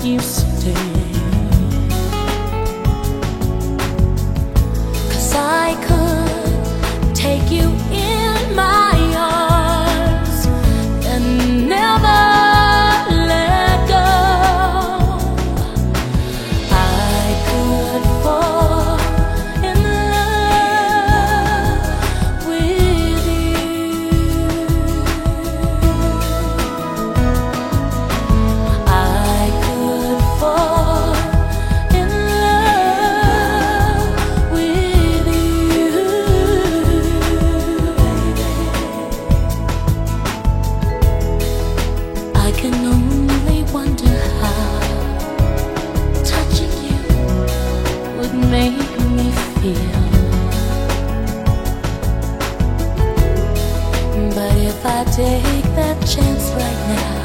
you stay. 'Cause I could take you in my arms and never let go. I could fall in love with you. I could fall in love with you, baby. I can only wonder how touching you would make me feel. But if I take that chance right now,